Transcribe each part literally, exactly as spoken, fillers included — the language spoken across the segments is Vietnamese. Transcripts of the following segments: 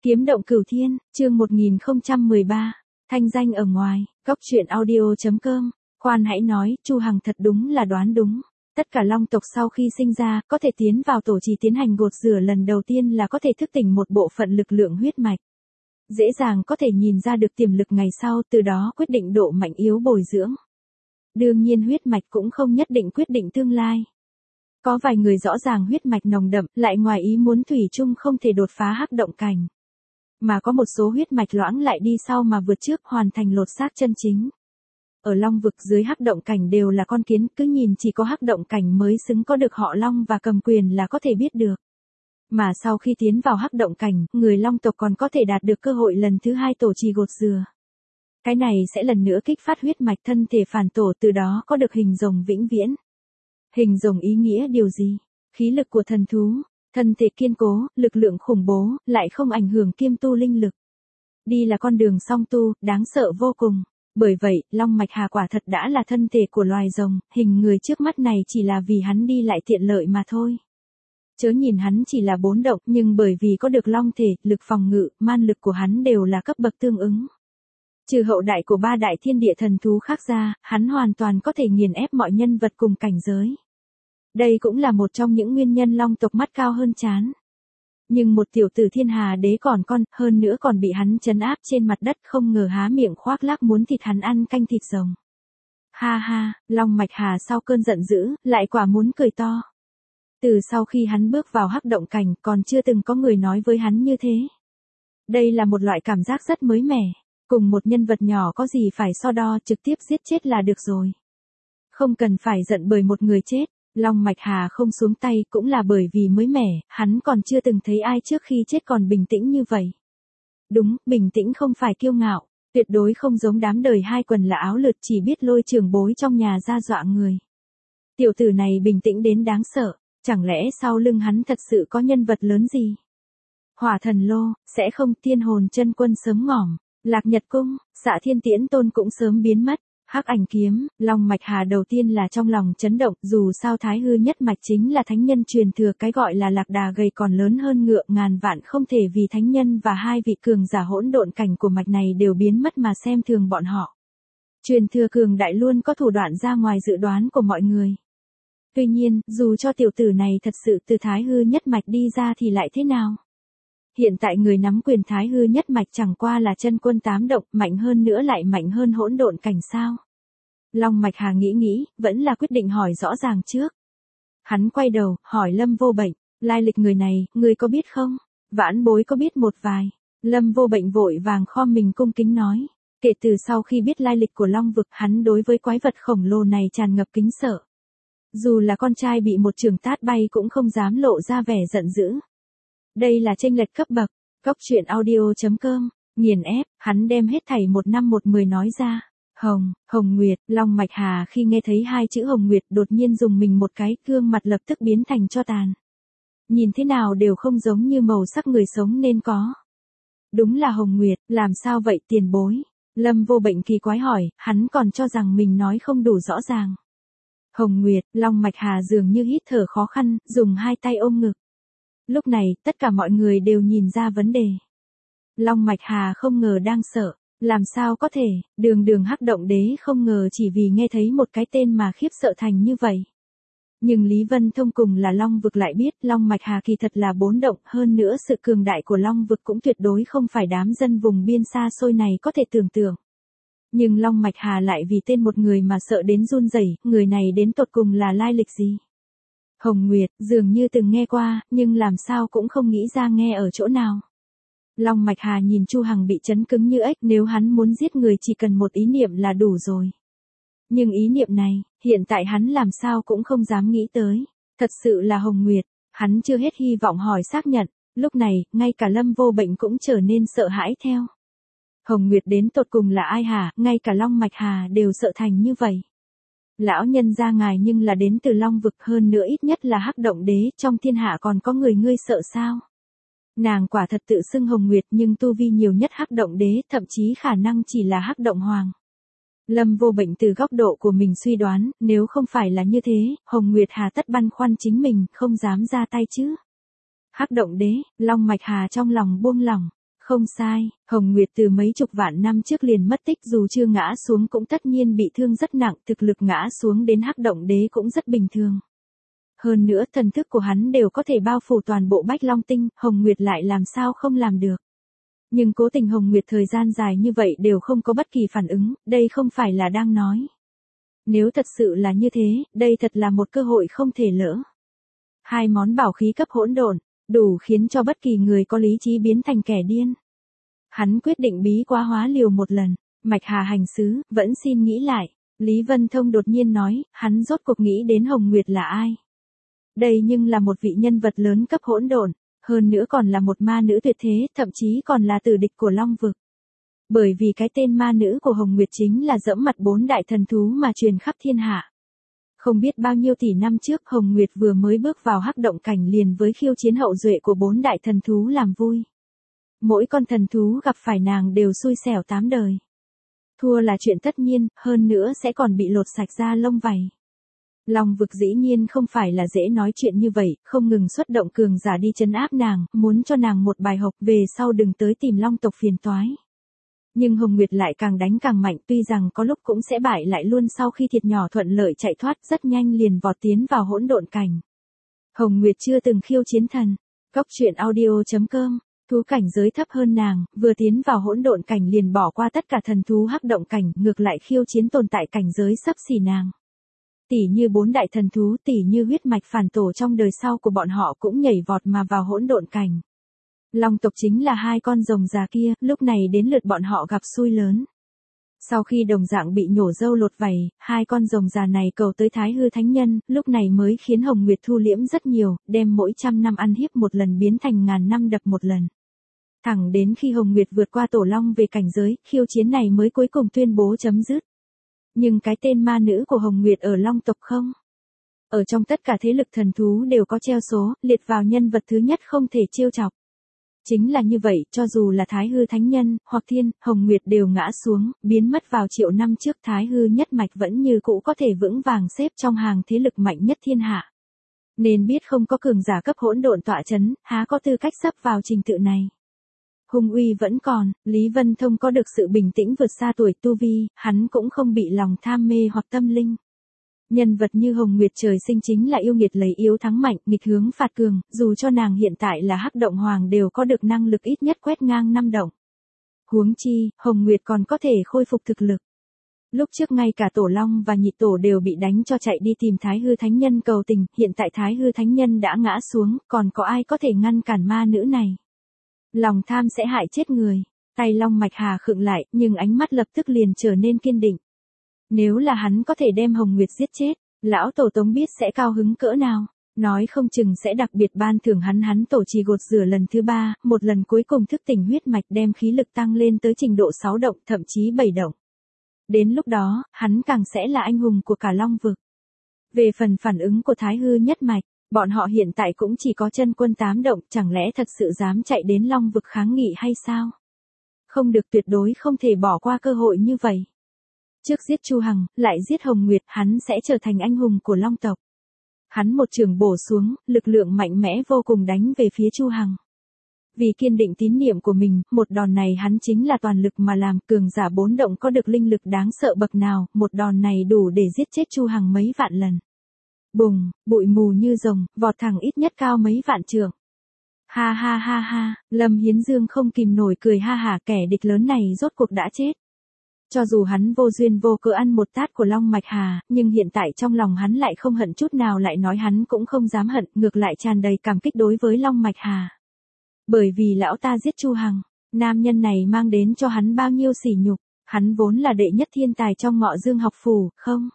Kiếm động cửu thiên, chương một nghìn không trăm mười ba, thanh danh ở ngoài, góc truyện audio.com, khoan hãy nói, Chu Hằng thật đúng là đoán đúng. Tất cả long tộc sau khi sinh ra, có thể tiến vào tổ trì tiến hành gột rửa lần đầu tiên là có thể thức tỉnh một bộ phận lực lượng huyết mạch. Dễ dàng có thể nhìn ra được tiềm lực ngày sau, từ đó quyết định độ mạnh yếu bồi dưỡng. Đương nhiên huyết mạch cũng không nhất định quyết định tương lai. Có vài người rõ ràng huyết mạch nồng đậm, lại ngoài ý muốn thủy chung không thể đột phá hắc động cảnh. Mà có một số huyết mạch loãng lại đi sau mà vượt trước hoàn thành lột xác chân chính. Ở long vực dưới hắc động cảnh đều là con kiến, cứ nhìn chỉ có hắc động cảnh mới xứng có được họ long và cầm quyền là có thể biết được. Mà sau khi tiến vào hắc động cảnh, người long tộc còn có thể đạt được cơ hội lần thứ hai tổ trì gột rửa. Cái này sẽ lần nữa kích phát huyết mạch thân thể phản tổ, từ đó có được hình rồng vĩnh viễn. Hình rồng ý nghĩa điều gì? Khí lực của thần thú, thân thể kiên cố, lực lượng khủng bố, lại không ảnh hưởng kiêm tu linh lực. Đi là con đường song tu, đáng sợ vô cùng. Bởi vậy, long mạch hà quả thật đã là thân thể của loài rồng, hình người trước mắt này chỉ là vì hắn đi lại tiện lợi mà thôi. Chớ nhìn hắn chỉ là bốn động, nhưng bởi vì có được long thể, lực phòng ngự, man lực của hắn đều là cấp bậc tương ứng. Trừ hậu đại của ba đại thiên địa thần thú khác ra, hắn hoàn toàn có thể nghiền ép mọi nhân vật cùng cảnh giới. Đây cũng là một trong những nguyên nhân long tộc mắt cao hơn trán. Nhưng một tiểu tử thiên hà đế còn con, hơn nữa còn bị hắn trấn áp trên mặt đất, không ngờ há miệng khoác lác muốn thịt hắn ăn canh thịt rồng. Ha ha, long mạch hà sau cơn giận dữ, lại quả muốn cười to. Từ sau khi hắn bước vào hắc động cảnh, còn chưa từng có người nói với hắn như thế. Đây là một loại cảm giác rất mới mẻ. Cùng một nhân vật nhỏ có gì phải so đo, trực tiếp giết chết là được rồi. Không cần phải giận bởi một người chết. Long mạch hà không xuống tay cũng là bởi vì mới mẻ, hắn còn chưa từng thấy ai trước khi chết còn bình tĩnh như vậy. Đúng, bình tĩnh không phải kiêu ngạo, tuyệt đối không giống đám đời hai quần là áo lượt chỉ biết lôi trường bối trong nhà ra dọa người. Tiểu tử này bình tĩnh đến đáng sợ, chẳng lẽ sau lưng hắn thật sự có nhân vật lớn gì? Hỏa thần lô, sẽ không, thiên hồn chân quân sớm ngỏm, lạc nhật cung, xạ thiên tiễn tôn cũng sớm biến mất. Hắc ảnh kiếm, long mạch hà đầu tiên là trong lòng chấn động, dù sao thái hư nhất mạch chính là thánh nhân truyền thừa, cái gọi là lạc đà gầy còn lớn hơn ngựa, ngàn vạn không thể vì thánh nhân và hai vị cường giả hỗn độn cảnh của mạch này đều biến mất mà xem thường bọn họ. Truyền thừa cường đại luôn có thủ đoạn ra ngoài dự đoán của mọi người. Tuy nhiên, dù cho tiểu tử này thật sự từ thái hư nhất mạch đi ra thì lại thế nào? Hiện tại người nắm quyền thái hư nhất mạch chẳng qua là chân quân tám động, mạnh hơn nữa lại mạnh hơn hỗn độn cảnh sao? Long mạch hà nghĩ nghĩ, vẫn là quyết định hỏi rõ ràng trước. Hắn quay đầu, hỏi Lâm Vô Bệnh, lai lịch người này, người có biết không? Vãn bối có biết một vài. Lâm Vô Bệnh vội vàng khom mình cung kính nói. Kể từ sau khi biết lai lịch của long vực, hắn đối với quái vật khổng lồ này tràn ngập kính sợ. Dù là con trai bị một trường tát bay cũng không dám lộ ra vẻ giận dữ. Đây là chênh lệch cấp bậc. Góc truyện audio.com, nghiền ép, hắn đem hết thảy một năm một mười nói ra. Hồng, Hồng Nguyệt, long mạch hà khi nghe thấy hai chữ Hồng Nguyệt đột nhiên dùng mình một cái, gương mặt lập tức biến thành tro tàn. Nhìn thế nào đều không giống như màu sắc người sống nên có. Đúng là Hồng Nguyệt, làm sao vậy tiền bối? Lâm Vô Bệnh kỳ quái hỏi, hắn còn cho rằng mình nói không đủ rõ ràng. Hồng Nguyệt, long mạch hà dường như hít thở khó khăn, dùng hai tay ôm ngực. Lúc này, tất cả mọi người đều nhìn ra vấn đề. Long mạch hà không ngờ đang sợ. Làm sao có thể, đường đường hắc động đế không ngờ chỉ vì nghe thấy một cái tên mà khiếp sợ thành như vậy. Nhưng Lý Vân Thông cùng là long vực lại biết long mạch hà kỳ thật là bốn động, hơn nữa sự cường đại của long vực cũng tuyệt đối không phải đám dân vùng biên xa xôi này có thể tưởng tượng. Nhưng long mạch hà lại vì tên một người mà sợ đến run rẩy, người này đến tột cùng là lai lịch gì? Hồng Nguyệt, dường như từng nghe qua, nhưng làm sao cũng không nghĩ ra nghe ở chỗ nào. Long mạch hà nhìn Chu Hằng bị chấn cứng như ếch, nếu hắn muốn giết người chỉ cần một ý niệm là đủ rồi. Nhưng ý niệm này, hiện tại hắn làm sao cũng không dám nghĩ tới. Thật sự là Hồng Nguyệt, hắn chưa hết hy vọng hỏi xác nhận, lúc này, ngay cả Lâm Vô Bệnh cũng trở nên sợ hãi theo. Hồng Nguyệt đến tột cùng là ai hả, ngay cả long mạch hà đều sợ thành như vậy. Lão nhân gia ngài nhưng là đến từ long vực, hơn nữa ít nhất là hắc động đế, trong thiên hạ còn có người ngươi sợ sao? Nàng quả thật tự xưng Hồng Nguyệt nhưng tu vi nhiều nhất hắc động đế, thậm chí khả năng chỉ là hắc động hoàng. Lâm Vô Bệnh từ góc độ của mình suy đoán, nếu không phải là như thế, Hồng Nguyệt hà tất băn khoăn chính mình, không dám ra tay chứ. Hắc động đế, long mạch hà trong lòng buông lỏng, Không sai, Hồng Nguyệt từ mấy chục vạn năm trước liền mất tích, dù chưa ngã xuống cũng tất nhiên bị thương rất nặng, thực lực ngã xuống đến Hắc Động Đế cũng rất bình thường. Hơn nữa thần thức của hắn đều có thể bao phủ toàn bộ Bách Long Tinh, Hồng Nguyệt lại làm sao không làm được. Nhưng cố tình Hồng Nguyệt thời gian dài như vậy đều không có bất kỳ phản ứng, đây không phải là đang nói. Nếu thật sự là như thế, đây thật là một cơ hội không thể lỡ. Hai món bảo khí cấp hỗn độn, đủ khiến cho bất kỳ người có lý trí biến thành kẻ điên. Hắn quyết định bí quá hóa liều một lần, Mạch Hà hành sứ, vẫn xin nghĩ lại. Lý Vân Thông đột nhiên nói, hắn rốt cuộc nghĩ đến Hồng Nguyệt là ai. Đây nhưng là một vị nhân vật lớn cấp hỗn độn, hơn nữa còn là một ma nữ tuyệt thế, thậm chí còn là tử địch của Long Vực. Bởi vì cái tên ma nữ của Hồng Nguyệt chính là dẫm mặt bốn đại thần thú mà truyền khắp thiên hạ. Không biết bao nhiêu tỷ năm trước Hồng Nguyệt vừa mới bước vào Hắc Động cảnh liền với khiêu chiến hậu duệ của bốn đại thần thú làm vui. Mỗi con thần thú gặp phải nàng đều xui xẻo tám đời. Thua là chuyện tất nhiên, hơn nữa sẽ còn bị lột sạch da lông vảy. Long Vực dĩ nhiên không phải là dễ nói chuyện như vậy, không ngừng xuất động cường giả đi trấn áp nàng, muốn cho nàng một bài học về sau đừng tới tìm Long tộc phiền toái. Nhưng Hồng Nguyệt lại càng đánh càng mạnh, tuy rằng có lúc cũng sẽ bại lại luôn, sau khi thiệt nhỏ thuận lợi chạy thoát rất nhanh liền vọt tiến vào hỗn độn cảnh. Hồng Nguyệt chưa từng khiêu chiến thần. Góc truyện audio chấm com, thú cảnh giới thấp hơn nàng, vừa tiến vào hỗn độn cảnh liền bỏ qua tất cả thần thú Hắc Động cảnh, ngược lại khiêu chiến tồn tại cảnh giới xấp xỉ nàng. Tỷ như bốn đại thần thú, tỷ như huyết mạch phản tổ trong đời sau của bọn họ cũng nhảy vọt mà vào hỗn độn cảnh. Long tộc chính là hai con rồng già kia, lúc này đến lượt bọn họ gặp xui lớn. Sau khi đồng dạng bị nhổ râu lột vảy, hai con rồng già này cầu tới Thái Hư Thánh Nhân, lúc này mới khiến Hồng Nguyệt thu liễm rất nhiều, đem mỗi trăm năm ăn hiếp một lần biến thành ngàn năm đập một lần. Thẳng đến khi Hồng Nguyệt vượt qua Tổ Long về cảnh giới, khiêu chiến này mới cuối cùng tuyên bố chấm dứt. Nhưng cái tên ma nữ của Hồng Nguyệt ở Long tộc không? Ở trong tất cả thế lực thần thú đều có treo số, liệt vào nhân vật thứ nhất không thể trêu chọc. Chính là như vậy, cho dù là Thái Hư Thánh Nhân, hoặc Thiên, Hồng Nguyệt đều ngã xuống, biến mất vào triệu năm trước, Thái Hư nhất mạch vẫn như cũ có thể vững vàng xếp trong hàng thế lực mạnh nhất thiên hạ. Nên biết không có cường giả cấp hỗn độn tọa chấn, há có tư cách sắp vào trình tự này. Hung uy vẫn còn, Lý Vân Thông có được sự bình tĩnh vượt xa tuổi tu vi, hắn cũng không bị lòng tham mê hoặc tâm linh. Nhân vật như Hồng Nguyệt trời sinh chính là yêu nghiệt lấy yếu thắng mạnh, nghịch hướng phạt cường, dù cho nàng hiện tại là Hắc Động Hoàng đều có được năng lực ít nhất quét ngang năm động. Huống chi, Hồng Nguyệt còn có thể khôi phục thực lực. Lúc trước ngay cả Tổ Long và Nhị Tổ đều bị đánh cho chạy đi tìm Thái Hư Thánh Nhân cầu tình, hiện tại Thái Hư Thánh Nhân đã ngã xuống, còn có ai có thể ngăn cản ma nữ này. Lòng tham sẽ hại chết người. Tay Long Mạch Hà khựng lại, nhưng ánh mắt lập tức liền trở nên kiên định. Nếu là hắn có thể đem Hồng Nguyệt giết chết, lão tổ tống biết sẽ cao hứng cỡ nào. Nói không chừng sẽ đặc biệt ban thưởng hắn hắn tổ trì gột rửa lần thứ ba, một lần cuối cùng thức tỉnh huyết mạch đem khí lực tăng lên tới trình độ sáu động, thậm chí bảy động. Đến lúc đó, hắn càng sẽ là anh hùng của cả Long Vực. Về phần phản ứng của Thái Hư nhất mạch, bọn họ hiện tại cũng chỉ có chân quân tám động, chẳng lẽ thật sự dám chạy đến Long Vực kháng nghị hay sao? Không được, tuyệt đối không thể bỏ qua cơ hội như vậy. Trước giết Chu Hằng, lại giết Hồng Nguyệt, hắn sẽ trở thành anh hùng của Long tộc. Hắn một trường bổ xuống, lực lượng mạnh mẽ vô cùng đánh về phía Chu Hằng. Vì kiên định tín niệm của mình, một đòn này hắn chính là toàn lực mà làm, cường giả bốn động có được linh lực đáng sợ bậc nào, một đòn này đủ để giết chết Chu Hằng mấy vạn lần. Bùng, bụi mù như rồng, vọt thẳng ít nhất cao mấy vạn trượng. Ha ha ha ha, Lâm Hiến Dương không kìm nổi cười ha hả, kẻ địch lớn này rốt cuộc đã chết. Cho dù hắn vô duyên vô cớ ăn một tát của Long Mạch Hà, nhưng hiện tại trong lòng hắn lại không hận chút nào, lại nói hắn cũng không dám hận, ngược lại tràn đầy cảm kích đối với Long Mạch Hà. Bởi vì lão ta giết Chu Hằng, nam nhân này mang đến cho hắn bao nhiêu sỉ nhục, hắn vốn là đệ nhất thiên tài trong Ngọ Dương học phủ, không?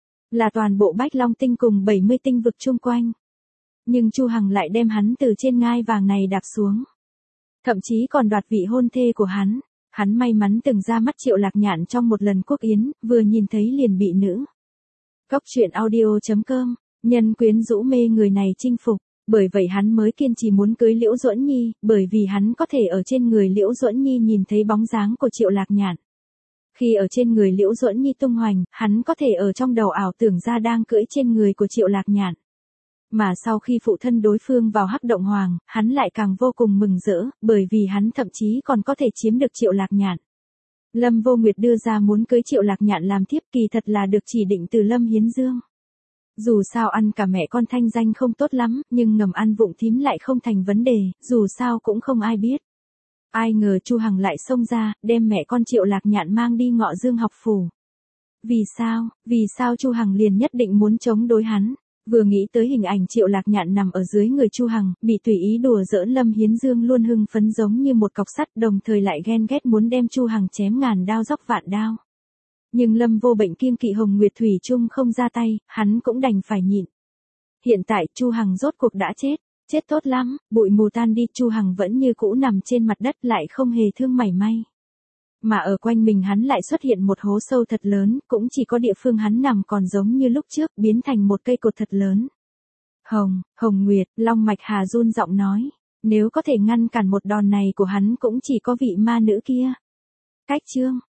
Là toàn bộ Bách Long Tinh cùng bảy mươi tinh vực chung quanh. Nhưng Chu Hằng lại đem hắn từ trên ngai vàng này đạp xuống. Thậm chí còn đoạt vị hôn thê của hắn. Hắn may mắn từng ra mắt Triệu Lạc Nhạn trong một lần quốc yến, vừa nhìn thấy liền bị nữ. Góc truyện audio chấm com, nhân quyến rũ mê người này chinh phục, bởi vậy hắn mới kiên trì muốn cưới Liễu Duẫn Nhi, bởi vì hắn có thể ở trên người Liễu Duẫn Nhi nhìn thấy bóng dáng của Triệu Lạc Nhạn. Khi ở trên người Liễu Duẫn Nhi tung hoành, hắn có thể ở trong đầu ảo tưởng ra đang cưỡi trên người của Triệu Lạc Nhạn. Mà sau khi phụ thân đối phương vào Hắc Động Hoàng, hắn lại càng vô cùng mừng rỡ, bởi vì hắn thậm chí còn có thể chiếm được Triệu Lạc Nhạn. Lâm Vô Nguyệt đưa ra muốn cưới Triệu Lạc Nhạn làm thiếp kỳ thật là được chỉ định từ Lâm Hiến Dương. Dù sao ăn cả mẹ con thanh danh không tốt lắm, nhưng ngầm ăn vụng thím lại không thành vấn đề, dù sao cũng không ai biết. Ai ngờ Chu Hằng lại xông ra, đem mẹ con Triệu Lạc Nhạn mang đi Ngọ Dương học phủ. Vì sao, vì sao Chu Hằng liền nhất định muốn chống đối hắn? Vừa nghĩ tới hình ảnh Triệu Lạc Nhạn nằm ở dưới người Chu Hằng, bị tùy ý đùa giỡn, Lâm Hiến Dương luôn hưng phấn giống như một cọc sắt, đồng thời lại ghen ghét muốn đem Chu Hằng chém ngàn đao dóc vạn đao. Nhưng Lâm Vô Bệnh kiêng kỵ Hồng Nguyệt thủy chung không ra tay, hắn cũng đành phải nhịn. Hiện tại Chu Hằng rốt cuộc đã chết, chết tốt lắm, bụi mù tan đi, Chu Hằng vẫn như cũ nằm trên mặt đất lại không hề thương mảy may. Mà ở quanh mình hắn lại xuất hiện một hố sâu thật lớn, cũng chỉ có địa phương hắn nằm còn giống như lúc trước, biến thành một cây cột thật lớn. Hồng, Hồng Nguyệt, Long Mạch Hà run giọng nói, nếu có thể ngăn cản một đòn này của hắn cũng chỉ có vị ma nữ kia. Cách chương